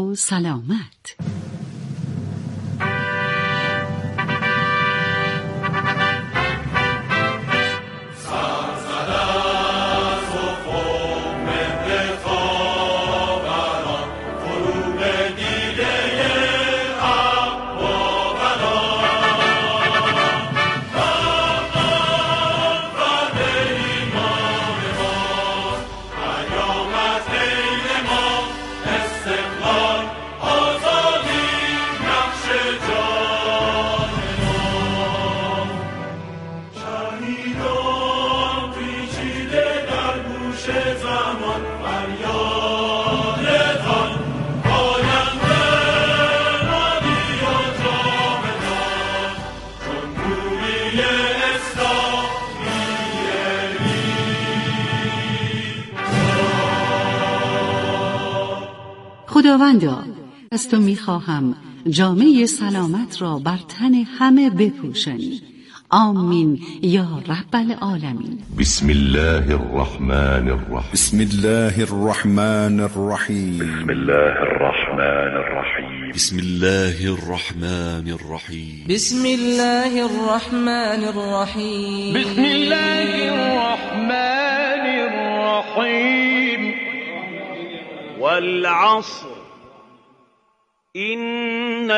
و سلامت. خداوندا، از تو میخواهم جامه سلامت را بر تن همه بپوشانی. آمین یا رب العالمین. بسم الله الرحمن الرحیم. بسم الله الرحمن الرحیم. بسم الله الرحمن الرحیم. بسم الله الرحمن الرحیم. بسم الله الرحمن الرحیم. بسم الله الرحمن الرحیم. والعصر إن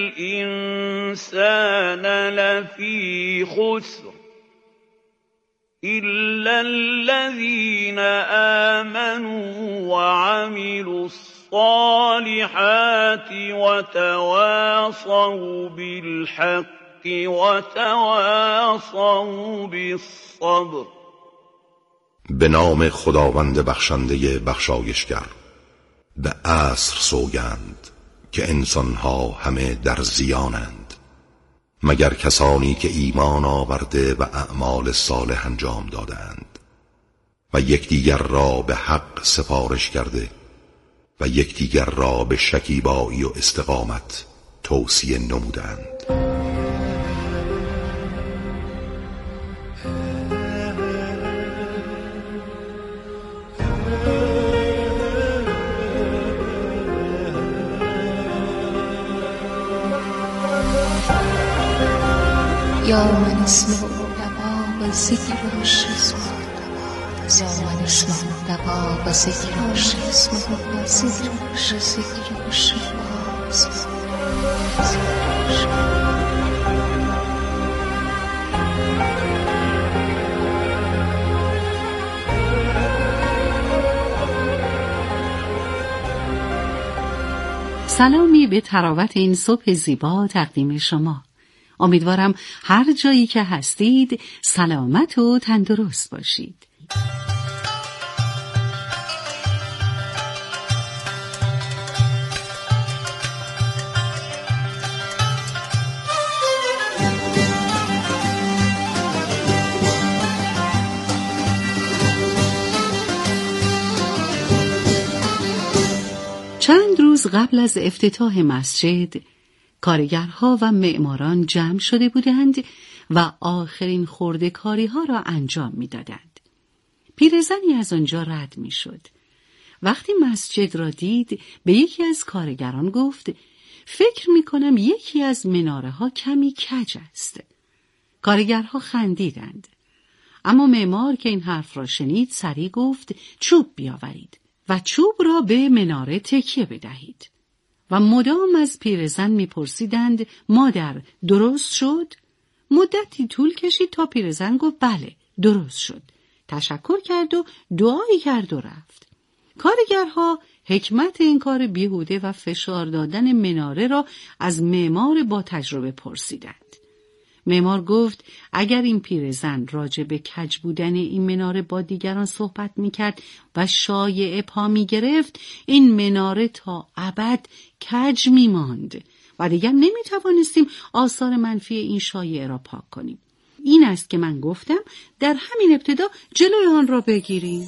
الإنسان لفي خسر إلا الذين آمنوا وعملوا الصالحات وتواصوا بالحق وتواصوا بالصبر. به نام خداوند بخشنده بخشایشگر. به عصر سوگند که انسانها همه در زیانند مگر کسانی که ایمان آورده و اعمال صالح انجام دادند و یکدیگر را به حق سفارش کرده و یکدیگر را به شکیبایی و استقامت توصیه نمودند. یا من اسمع دباب ذکر و شسم، یا من اسمع دباب ذکر و شسم و ذکر و شسم. سلامی به طراوت این صبح زیبا تقدیم شما. امیدوارم هر جایی که هستید سلامت و تندرست باشید. چند روز قبل از افتتاح مسجد کارگرها و معماران جمع شده بودند و آخرین خرده‌کاری‌ها را انجام می‌دادند. پیرزنی از آنجا رد می‌شد. وقتی مسجد را دید به یکی از کارگران گفت: فکر می‌کنم یکی از مناره‌ها کمی کج است. کارگرها خندیدند. اما معمار که این حرف را شنید سریع گفت: چوب بیاورید و چوب را به مناره تکیه بدهید. و مدام از پیرزن میپرسیدند: مادر درست شد؟ مدتی طول کشید تا پیرزن گفت: بله درست شد. تشکر کرد و دعایی کرد و رفت. کارگرها حکمت این کار بیهوده و فشار دادن مناره را از معمار با تجربه پرسیدند. معمار گفت: اگر این پیرزن راجع به کج بودن این مناره با دیگران صحبت میکرد و شایعه پا میگرفت، این مناره تا ابد کج میماند و دیگر نمیتوانستیم آثار منفی این شایعه را پاک کنیم. این است که من گفتم در همین ابتدا جلوی آن را بگیریم.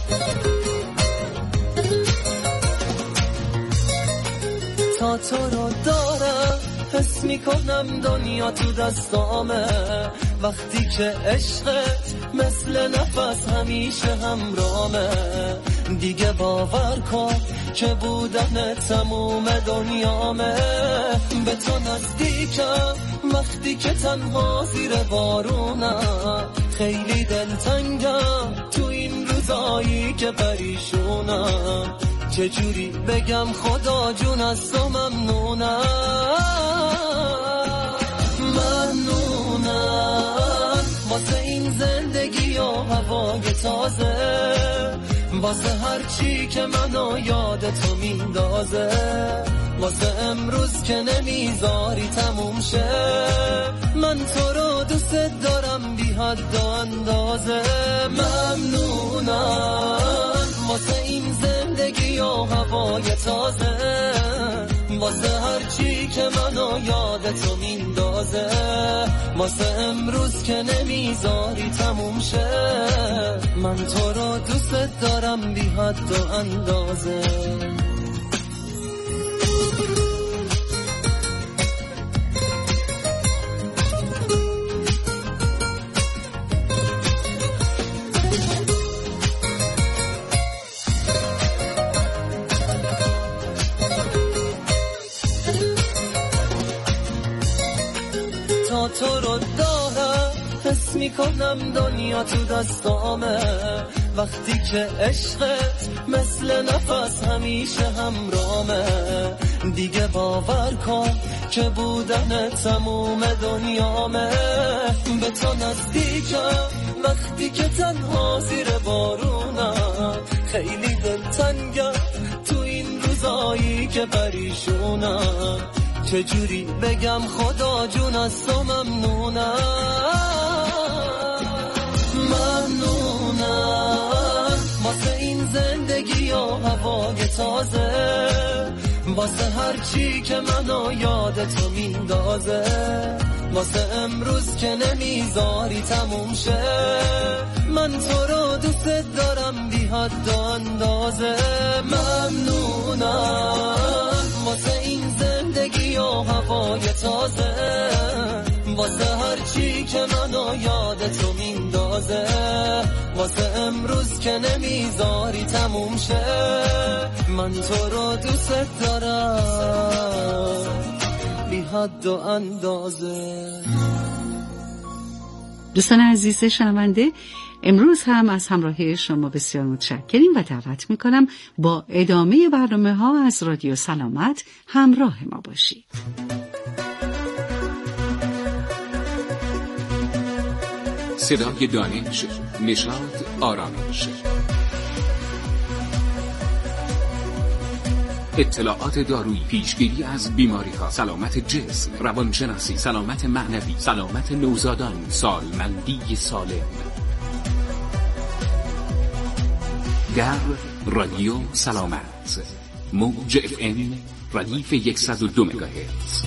تو را دارم، حس میکنم دنیا تو دستامه. وقتی که عشقت مثل نفس همیشه همرامه. دیگه باور کن که بودن تموم دنیامه. به تو نزدیکم وقتی که تنها زیر بارونم. خیلی دلتنگم تو این روزایی که پریشونم. چجوری بگم خدا جون از تو ممنونم. ممنونم واسه این زندگی و هوای تازه، واسه هر چی که منو یاد تو میندازه، واسه امروز که نمیذاری تموم شه. من تو رو دوست دارم بی حد و اندازه. ممنونم واسه این زندگی و هوای تازه، واسه هر چی که منو یاد تو میندازه، واسه امروز که نمیذاری تموم شه. من تو رو دوست دارم بی حد و اندازه. تو رو دارم، حس میکنم دنیا تو دستامه. وقتی که عشقت مثل نفس همیشه همرامه. دیگه باور کن که بودن تموم دنیامه. به تو نزدیکم وقتی که تنها زیر بارونم. خیلی دلتنگم تو این روزایی که پریشونم. چجوری بگم خدا جون از تو ممنونم. ممنونم واسه این زندگی و هوای تازه، واسه هر چی که منو یاد تو میندازه، واسه امروز که نمیذاری تموم شه. من تو رو دوست دارم بی حد و اندازه. ممنونم واسه این زندگی و هوای تازه، واسه هر چی که منو یاد تو میندازه، واسه امروز که نمیذاری تموم شه. من تو رو دوست دارم بی حد و اندازه. دوستان عزیز شنونده، امروز هم از همراهی شما بسیار متشکریم و دعوت میکنم با ادامه برنامه ها از رادیو سلامت همراه ما باشید. صدای دانش، نشاط، آرامش. اطلاعات دارویی، پیشگیری از بیماری‌ها، سلامت جسم، روانشناسی، سلامت معنوی، سلامت نوزادان، سالمندی سالم. در رادیو سلامت، موج FM ردیف 102 مگاهرتز.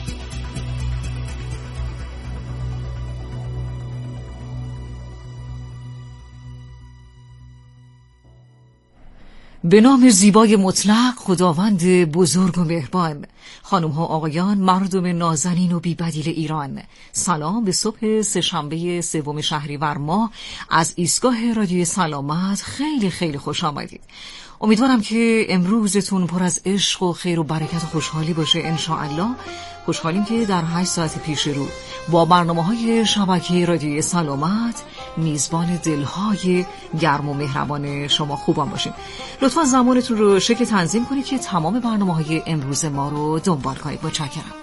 به نام زیبای مطلق خداوند بزرگ و مهربان، خانم ها آقایان، مردم نازنین و بی‌بدیل ایران، سلام به صبح سه‌شنبه 3 شهریور ماه از ایستگاه رادیو سلامت. خیلی خیلی خوش آمدید. امیدوارم که امروزتون پر از عشق و خیر و برکت و خوشحالی باشه انشاءالله. خوشحالیم که در 8 ساعت پیش رو با برنامه‌های شبکه رادیو سلامت میزبان دلهای گرم و مهربان شما خوبان باشیم. لطفا زمانتون رو شکل تنظیم کنید که تمام برنامه‌های امروز ما رو دنبال کنید. متشکرم.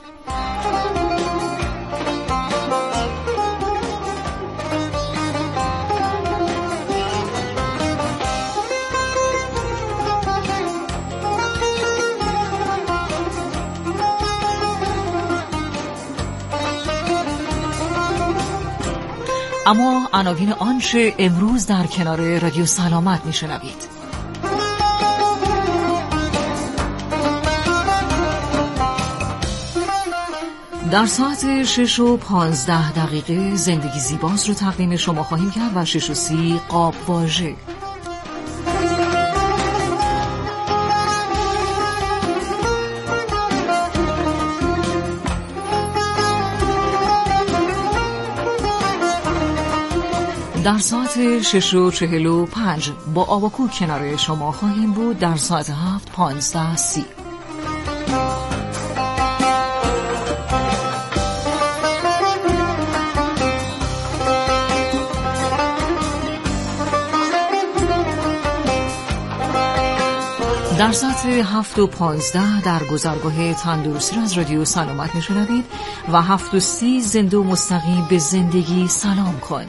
اما عناوین آنچه امروز در کنار رادیو سلامت میشنوید. در ساعت 6:15 زندگی زیباست رو تقدیم شما خواهیم کرد و 6:30 قاب واژه. در ساعت 6:45 با آواکو کنار شما خواهیم بود. در ساعت 7:15 در ساعت 7:15 در گذرگاه تندرستی را از رادیو سلامت میشنوید و 7:30 زنده و مستقیم به زندگی سلام کن.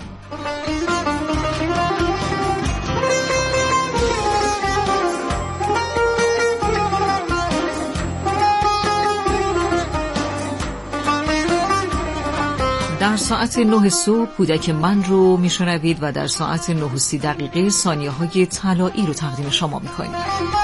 در ساعت 9 صبح کودک من رو میشنوید و در ساعت 9:30 ثانیه های طلایی رو تقدیم شما میکنیم.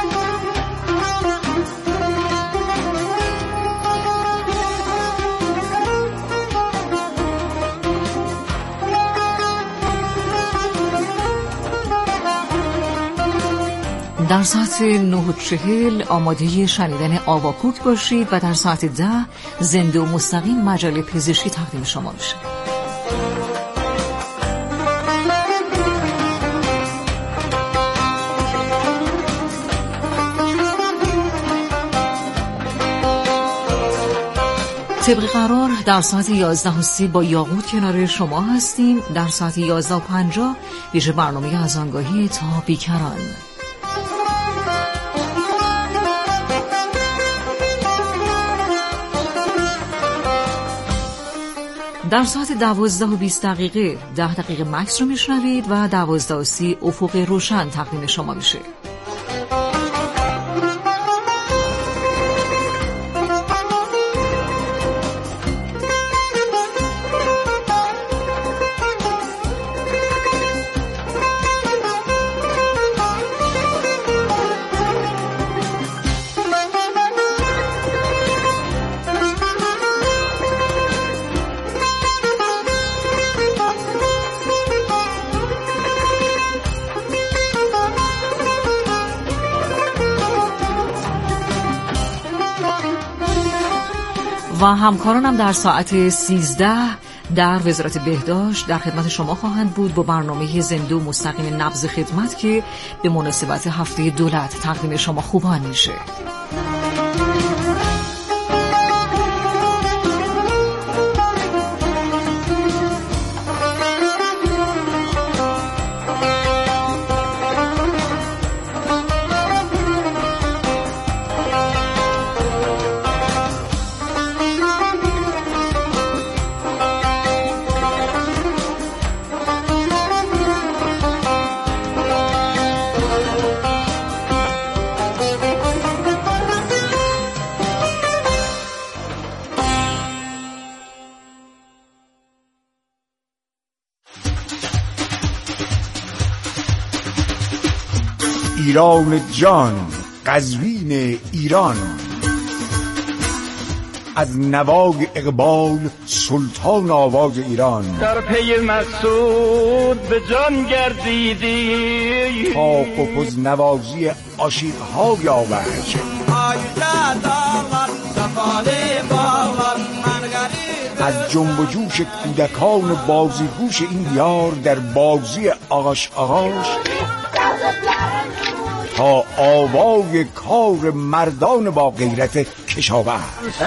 در ساعت 9:40 آماده شنیدن آواکوک باشید و در ساعت 10 زنده و مستقیم مجله پزشکی تقدیم شما میشه. طبق قرار در ساعت 11:30 با یاقوت کنار شما هستیم. در ساعت 11:50 ویژه برنامه از آنگاهی تا بیکران. در ساعت 12:20 10 دقیقه مکس رو میشنوید و 12:30 افق روشن تقدیم شما میشه. و همکارانم در ساعت 13 در وزارت بهداشت در خدمت شما خواهند بود با برنامه زنده و مستقیم نبض خدمت که به مناسبت هفته دولت تقدیم شما خوبان میشه. ایران جان، قزوین ایران، از نوای اقبال سلطان آواز ایران، در پی مقصود به جان گردیدی، تا قپز نوازی عاشق‌های آورج، از جنب و جوش کودکان بازیگوش این دیار در بازی آغاش تا آوای کار مردان با غیرت کشاورز.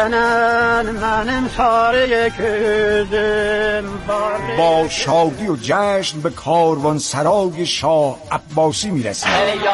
با شادی و جشن به کاروان سرای شاه عباسی میرسیم.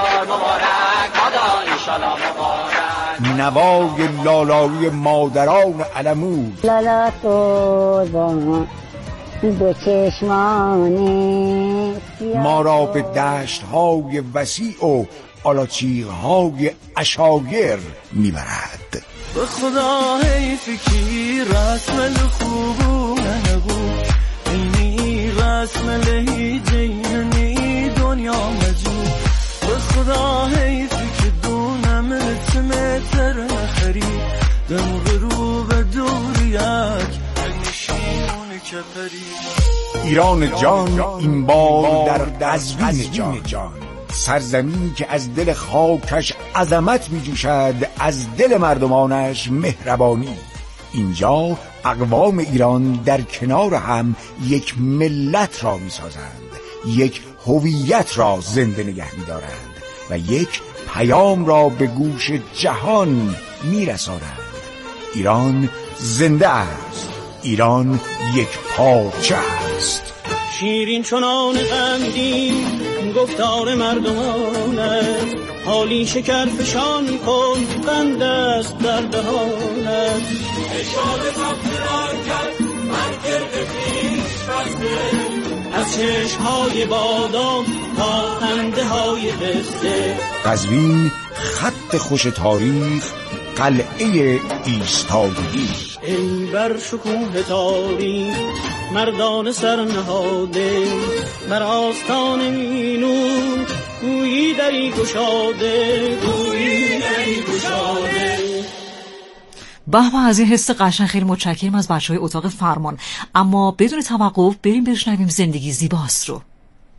نوای لالایی مادران علمود، لالا تو دو چشمانی ما را به دشت‌های وسیع و آلاچیق‌های عشایر میبرد. به خدا حیفی کی رسم خوبو نبود، اینی رسم لهی جینی دنیا مجود. به خدا حیفی که دونم اتمتر نخری، دم غروب دوریک نشیمون کفری. ایران جان، این بار در قزوین جان، سرزمینی که از دل خاکش عظمت می جوشد، از دل مردمانش مهربانی. اینجا اقوام ایران در کنار هم یک ملت را می سازند، یک هویت را زنده نگه می‌دارند و یک پیام را به گوش جهان می‌رسانند. ایران زنده است. ایران یک پارچه است. شیرین چنان غمگین گفتار مردمانت، حالی شکر فشان کن قند است در دهانت. اشاره تفرار کرد من گرد پیش بسته، از چشمهای بادام تا خنده های بسته. قزوین خط خوش تاریخ، قلعه ایستادگی. ای بر شکوه تاریخ مردان سر نهاده، بر آستان مینون گویی دری گشاده، گویی دری گشاده. به از این حس قشنگ خیلی متشکرم از بچهای اتاق فرمان. اما بدون توقف بریم بشنویم زندگی زیباست رو.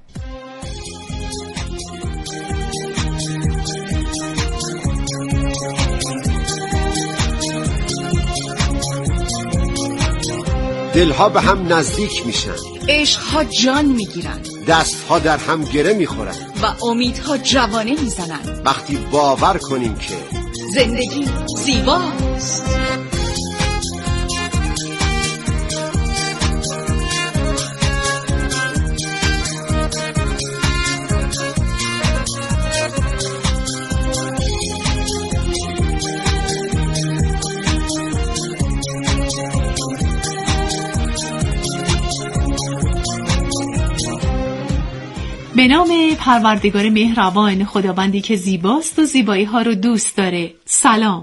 دلها به هم نزدیک میشن، عشقها جان میگیرن، دستها در هم گره میخورن و امیدها جوانه میزنن. وقتی باور کنیم که زندگی زیباست. به نام پروردگار مهربان، خداوندی که زیباست و زیبایی ها رو دوست داره. سلام.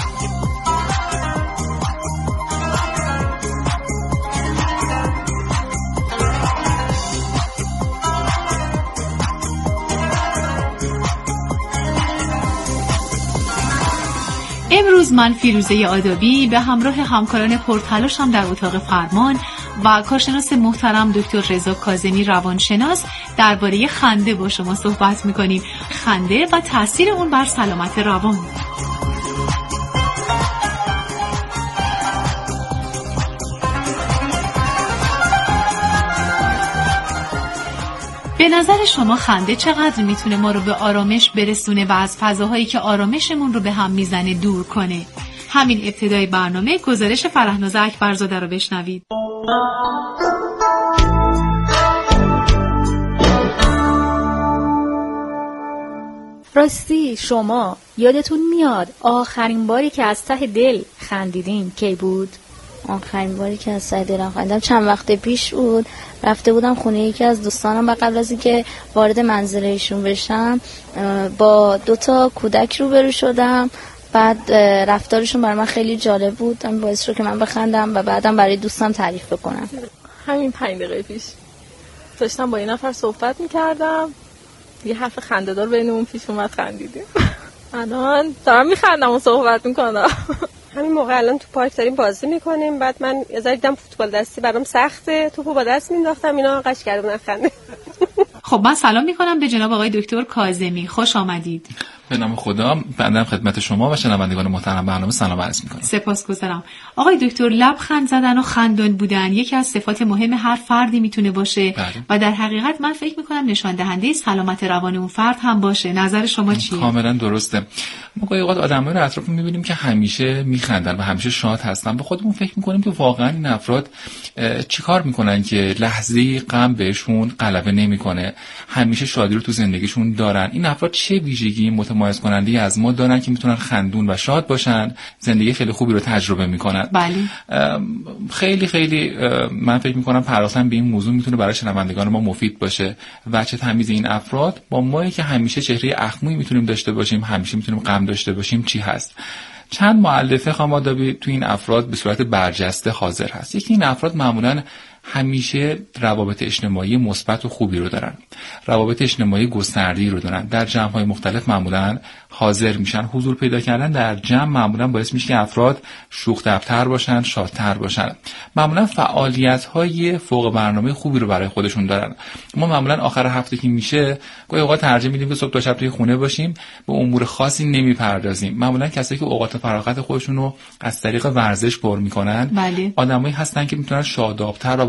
امروز من فیروزه آدابی به همراه همکاران پرتلاشم در اتاق فرمان و کارشناس محترم دکتر رضا کاظمی روانشناس درباره خنده با شما صحبت می‌کنیم. خنده و تأثیر اون بر سلامت روان. به نظر شما خنده چقدر میتونه ما رو به آرامش برسونه و از فضاهایی که آرامشمون رو به هم میزنه دور کنه؟ همین ابتدای برنامه گزارش فرهناز اکبرزاده رو بشنوید. راستی شما یادتون میاد آخرین باری که از ته دل خندیدین کی بود؟ آخرین باری که از ته دلم خندیدم چند وقت پیش بود. رفته بودم خونه یکی از دوستانم و قبل از اینکه وارد منزل ایشون بشم با 2 کودک روبرو شدم. بعد رفتارشون برای من خیلی جالب بود، همین باعث شد که من بخندم و بعدم برای دوستم تعریف بکنم. همین 5 دقیقه پیش داشتم با یه نفر صحبت میکردم، یه حرف خنده‌دار بینمون پیش اومد، خندیدیم. الان دارم میخندم و صحبت میکنم. همین موقع الان تو پارک داریم بازی میکنیم، بعد من یه ذره دیدم فوتبال دستی برام سخته، توپو با دست مینداختم، اینا قش کرده بودن خنده. خب من سلام میکنم به جناب آقای دکتر کاظمی، خوش آمدید. به نام خدا، بنده خدمت شما و شنوندگان محترم برنامه سلام عرض میکنم. سپاسگزارم. آقای دکتر، لبخند زدن و خندان بودن یکی از صفات مهم هر فردی میتونه باشه و در حقیقت من فکر میکنم نشان دهنده سلامت روان اون فرد هم باشه. نظر شما چیه؟ کاملا درسته. ما گاهی اوقات آدمایی رو اطراف میبینیم که همیشه میخندن و همیشه شاد هستن، به خودمون فکر میکنیم که واقعا این افراد چیکار میکنن که لحظه غم بهشون غلبه نمیکنه، همیشه شادی رو تو زندگیشون دارن. این افراد چه ویژگی متمایز کننده از ما دارن که میتونن خندون و شاد باشن، زندگی خیلی خوبی رو تجربه میکنن؟ بله. خیلی خیلی من فکر میکنم پرداختن به این موضوع میتونه برای شنوندگان ما مفید باشه. وجه تمیز این افراد با مایی که همیشه چهره اخمویی میتونیم داشته باشیم، همیشه میتونیم غم داشته باشیم چی هست؟ چند مؤلفه خانم آدابی تو این افراد به صورت برجسته حاضر هست. یکی این افراد معمولاً همیشه روابط اجتماعی مثبت و خوبی رو دارن، روابط اجتماعی گسترده‌ای رو دارن، در جمع‌های مختلف معمولاً حاضر میشن. حضور پیدا کردن در جمع معمولاً باعث میشه که افراد شوخ طبع‌تر باشن، شادتر باشن. معمولاً فعالیت‌های فوق برنامه خوبی رو برای خودشون دارن. ما معمولاً آخر هفته که میشه گاهی اوقات ترجیح میدیم که صبح تا شب توی خونه باشیم، به امور خاصی نمیپردازیم. معمولاً کسایی که اوقات فراغت خودشون رو از طریق ورزش پر میکنن، بله. آدمایی هستن که میتونن شاداب‌تر و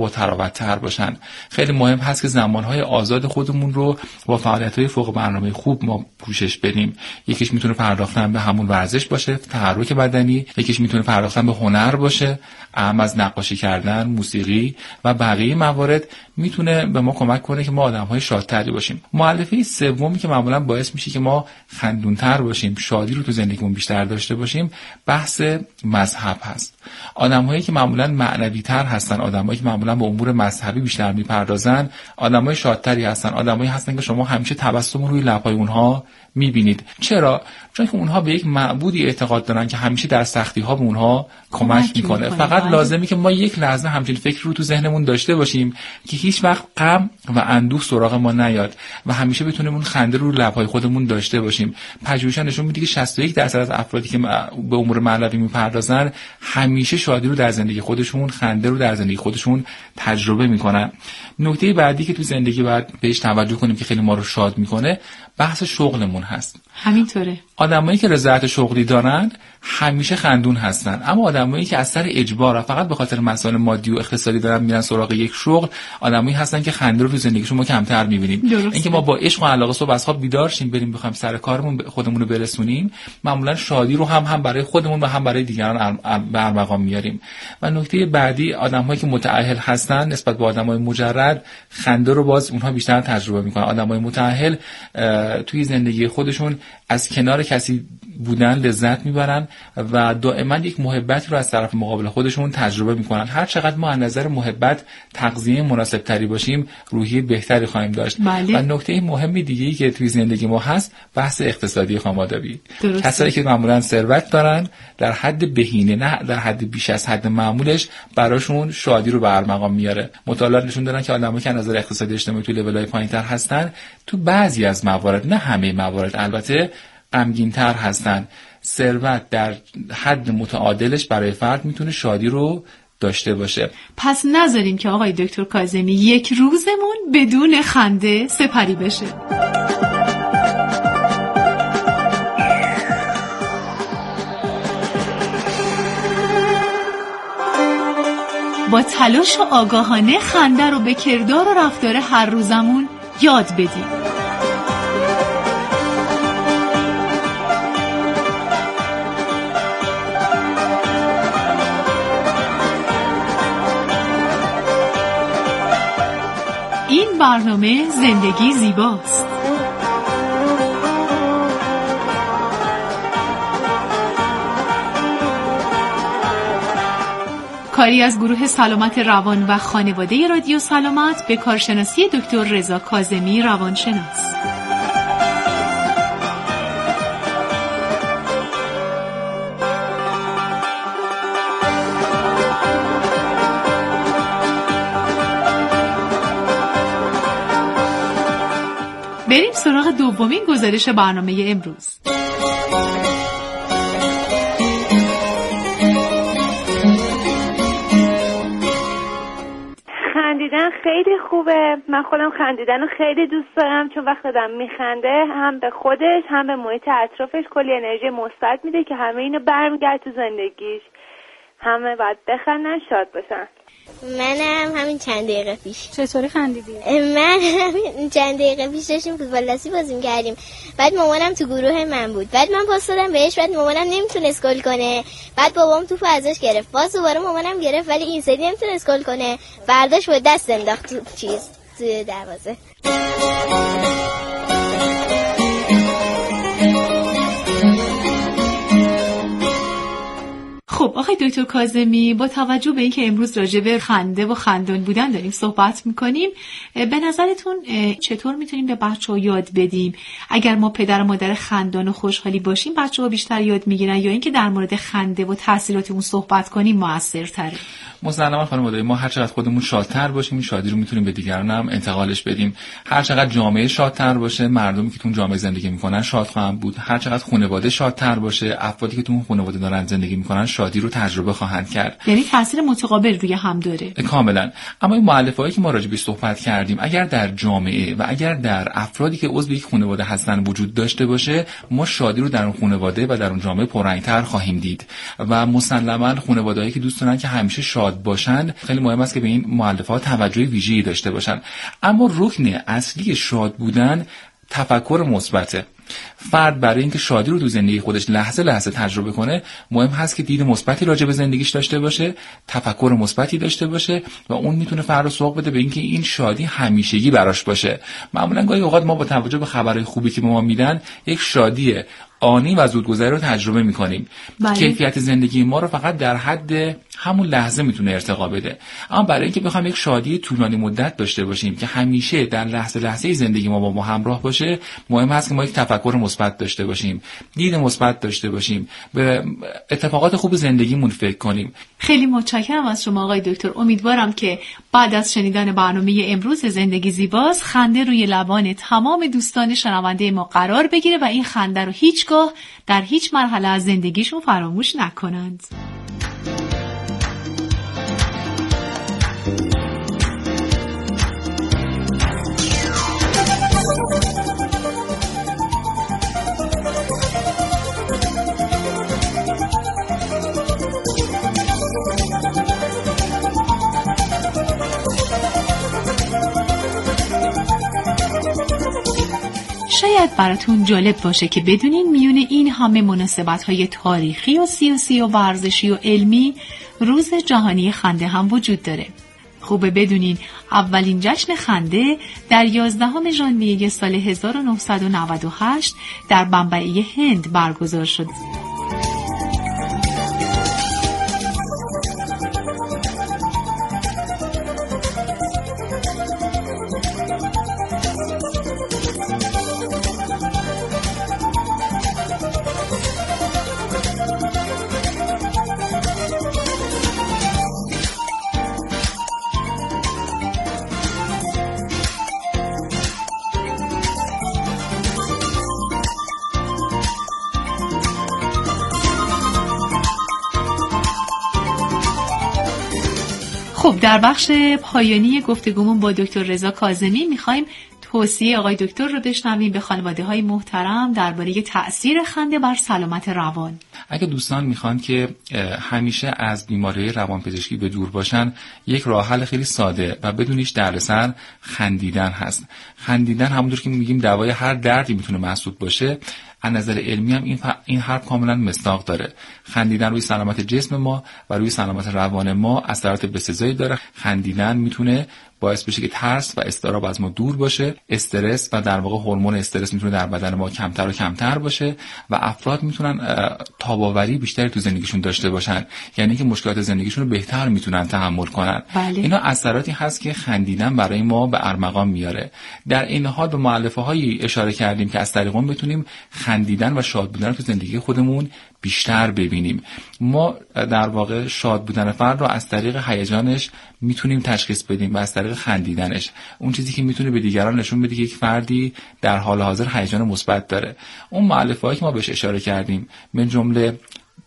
با تراوت‌تر باشن. خیلی مهم هست که زمانهای آزاد خودمون رو با فعالیت‌های فوق برنامه خوب ما پوشش بدیم. یکیش میتونه پرداختن به همون ورزش باشه، تحرک بدنی، یکیش میتونه پرداختن به هنر باشه، اهم از نقاشی کردن، موسیقی و بقیه موارد میتونه به ما کمک کنه که ما آدم‌های شادتری باشیم. مؤلفه سومی که معمولاً باعث میشه که ما خندونتر باشیم، شادی رو تو زندگیمون بیشتر داشته باشیم، بحث مذهب هست. آدم‌هایی که معمولاً معنوی‌تر هستن، آدم‌هایی که معمولاً به امور مذهبی بیشتر میپردازن، آدم‌های شادتری هستن، آدم‌هایی هستن که شما همیشه تبسم روی لب‌های اونها میبینید. چرا؟ چون که اونها به یک معبودی اعتقاد دارن که همیشه در سختی‌ها به اونها کمک میکنه. فقط لازمی که ما یک لحظه همچین فکر رو تو ذهنمون داشته باشیم که هیچ وقت غم و اندوه سراغ ما نیاد و همیشه بتونیم اون خنده رو لب‌های خودمون داشته باشیم. پژوهش‌ها نشون میده که 61% از افرادی که به امور معنوی میپردازن همیشه شادی رو در زندگی خودشون، خنده رو در زندگی خودشون تجربه میکنن. نکته بعدی که تو زندگی باید بهش توجه کنیم که خیلی ما رو شاد میکنه، بحث شغلمون هست. همینطوره. آدمایی که رضایت شغلی دارن همیشه خندون هستن، اما آدمایی که از سر اجبار فقط به خاطر مسائل مادی و اقتصادی دارن میرن سراغ یک شغل، آدمایی هستن که خنده رو تو زندگیشون ما کمتر میبینیم. اینکه ما با عشق و علاقه صبح از خواب بیدار شیم بریم بخوایم سر کارمون خودمون رو برسونیم، معمولا شادی رو هم برای خودمون و هم برای دیگران به ارمغان میاریم. و نکته بعدی، آدمایی که متأهل هستن نسبت به آدمای مجرد خنده رو باز اونها بیشتر تجربه میکنن. آدمای متأهل توی زندگی خودشون از کنار کسی بودن لذت میبرن و دائما یک محبت رو از طرف مقابل خودشون تجربه میکنن. هر چقدر ما از نظر محبت تغذیه مناسب تری باشیم، روحیه بهتری خواهیم داشت. بله. و نکته مهمی دیگه‌ای که توی زندگی ما هست، بحث اقتصادی خانوادگی. کسایی که معمولا ثروت دارن در حد بهینه، نه در حد بیش از حد معمولش، براشون شادی رو به ارمغان میاره. مطالعات نشون دادن که آدمایی که از نظر اقتصادی اجتماعی توی لول‌های پایین‌تر هستن، تو بعضی از موارد، نه همه موارد البته، غمگین‌تر هستن. ثروت در حد متعادلش برای فرد میتونه شادی رو داشته باشه. پس نذاریم که آقای دکتر کاظمی یک روزمون بدون خنده سپری بشه. با تلاش و آگاهانه خنده رو به کردار و رفتار هر روزمون یاد بدیم. این برنامه زندگی زیباست. کاری از گروه سلامت روان و خانواده رادیو سلامت به کارشناسی دکتر رضا کاظمی روانشناس. بریم سراغ دومین گزارش برنامه امروز. خندیدن خیلی خوبه. من خودم خندیدن رو خیلی دوست دارم، چون وقتی آدم میخنده هم به خودش هم به محیط اطرافش کلی انرژی مثبت میده که همه اینو برمیگرده تو زندگیش. همه باید بخندن، شاد باشن. منم همین چند دقیقه پیش. چطوری خندیدی؟ من همین چند دقیقه پیش داشتیم فوتبال دستی بازی کردیم. بعد مامانم تو گروه من بود. بعد من پاس دادم بهش، بعد مامانم نمیتونست گل کنه. بعد بابام توپو ازش گرفت. باز دوباره مامانم گرفت ولی این سری نمیتونست گل کنه. برداشت با دست انداخت توی دروازه. خب آقای دکتر کاظمی، با توجه به اینکه امروز راجع به خنده و خندان بودن داریم صحبت میکنیم، به نظرتون چطور میتونیم به بچه‌ها یاد بدیم؟ اگر ما پدر و مادر خندان و خوشحالی باشیم، بچه‌ها بیشتر یاد میگیرن، یا اینکه در مورد خنده و تاثیرات اون صحبت کنیم موثرتره؟ مسلماً خانواده ما هر چقدر خودمون شادتر باشیم، این شادی رو میتونیم به دیگران هم انتقالش بدیم. هر چقدر جامعه شادتر باشه، مردمی که تو اون جامعه زندگی میکنن شاد خواهند بود. هر چقدر خانواده شادتر باشه، افرادی که تو اون خانواده دارن زندگی میکنن شادی رو تجربه خواهند کرد. یعنی تاثیر متقابل روی هم داره. کاملا. اما این مؤلفه‌ای که ما راجع بهش صحبت کردیم، اگر در جامعه و اگر در افرادی که عضو یک خانواده هستن وجود داشته باشه، ما شادی رو در اون خانواده و در اون جامعه پررنگ‌تر خواهیم دید. و مسلماً خانواده‌ای که دوست دارن که همیشه شاد شاد باشن، خیلی مهم است که به این مؤلفه‌ها توجه ویژه‌ای داشته باشن. اما رکن اصلی شاد بودن تفکر مثبته. فرد برای اینکه شادی رو تو زندگی خودش لحظه لحظه تجربه کنه، مهم هست که دید مثبتی راجع به زندگیش داشته باشه، تفکر مثبتی داشته باشه و اون میتونه فرد رو سوق بده به اینکه این شادی همیشگی براش باشه. معمولا گاهی اوقات ما با توجه به خبرهای خوبی که به ما میدن یک شادی آنی و زودگذری رو تجربه میکنیم. کیفیت زندگی ما رو فقط در حد همون لحظه میتونه ارتقا بده. اما برای اینکه بخوام یک شادی طولانی مدت داشته باشیم که همیشه در لحظه لحظه زندگی ما با ما همراه باشه، مهم است که ما یک تفکر مثبت داشته باشیم، دید مثبت داشته باشیم، به اتفاقات خوب زندگیمون فکر کنیم. خیلی متشکرم از شما آقای دکتر. امیدوارم که بعد از شنیدن برنامه امروز زندگی زیباست خنده روی لبان تمام دوستان شنونده ما قرار بگیره و این خنده رو هیچگاه در هیچ مرحله از زندگیشون فراموش نکنند. شاید براتون جالب باشه که بدونین میون این همه مناسبت‌های تاریخی و سیاسی و ورزشی و علمی روز جهانی خنده هم وجود داره. خوبه بدونین اولین جشن خنده در 11 ژانویه سال 1998 در بمبئی هند برگزار شد. خب در بخش پایانی گفتگومون با دکتر رضا کاظمی میخوایم توصیه آقای دکتر رو بشنویم به خانواده‌های محترم درباره تأثیر خنده بر سلامت روان. اگه دوستان میخوان که همیشه از بیماری روانپزشکی به دور باشن، یک راه حل خیلی ساده و بدون هیچ دردسر خندیدن هست. خندیدن همونطور که میگیم دوای هر دردی میتونه محسوب باشه. از نظر علمی هم این حرف کاملا مصداق داره. خندیدن روی سلامت جسم ما و روی سلامت روان ما اثرات بسزایی داره. خندیدن میتونه باعث بشه که ترس و اضطراب از ما دور باشه، استرس و در واقع هورمون استرس میتونه در بدن ما کمتر و کمتر باشه و افراد میتونن تاب‌آوری بیشتری تو زندگیشون داشته باشن، یعنی که مشکلات زندگیشون رو بهتر میتونن تحمل کنن. بله. اینا اثراتی هست که خندیدن برای ما به ارمغان میاره. در این حال به مؤلفه‌هایی اشاره کردیم که از طریق اون بتونیم خندیدن و شاد بودن رو تو زندگی خودمون بیشتر ببینیم. ما در واقع شاد بودن فرد رو از طریق هیجانش میتونیم تشخیص بدیم و از طریق خندیدنش، اون چیزی که میتونه به دیگران نشون بده که یک فردی در حال حاضر هیجان مثبت داره. اون مؤلفه‌ای که ما بهش اشاره کردیم من جمله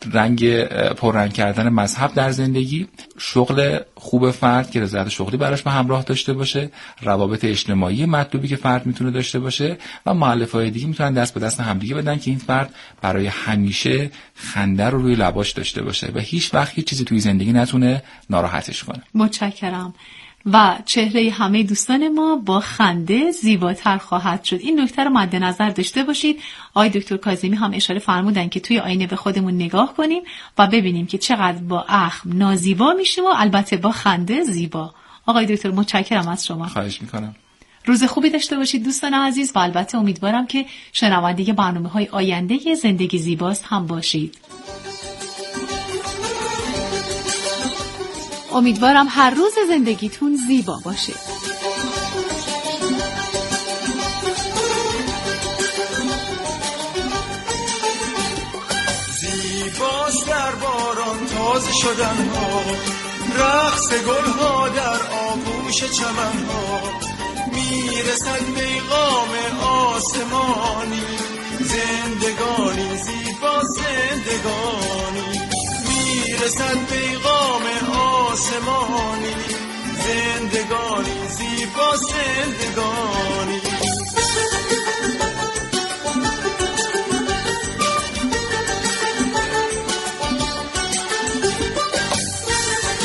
پررنگ کردن مذهب در زندگی، شغل خوب فرد که رضایت شغلی براش به همراه داشته باشه، روابط اجتماعی مطلوبی که فرد میتونه داشته باشه و مؤلفه‌های دیگه میتونن دست به دست همدیگه بدن که این فرد برای همیشه خنده رو روی لباش داشته باشه و هیچ وقت هیچ چیزی توی زندگی نتونه ناراحتش کنه. متشکرم. و چهره همه دوستان ما با خنده زیباتر خواهد شد. این نکته رو مد نظر داشته باشید. آقای دکتر کاظمی هم اشاره فرمودن که توی آینه به خودمون نگاه کنیم و ببینیم که چقدر با اخم نازیبا میشیم و البته با خنده زیبا. آقای دکتر متشکرم از شما. خواهش میکنم. روز خوبی داشته باشید دوستان عزیز و البته امیدوارم که شنونده برنامه‌های آینده زندگی زیباست هم باشید. امیدوارم هر روز زندگیتون زیبا باشه. زیباست در باران تازه شدن ها، رقص گل ها در آغوش چمن ها، میرسد پیغام آسمانی، زندگانی زیبا زندگانی، میرسد پیغام آسمانی، زندگانی زیبا زندگانی.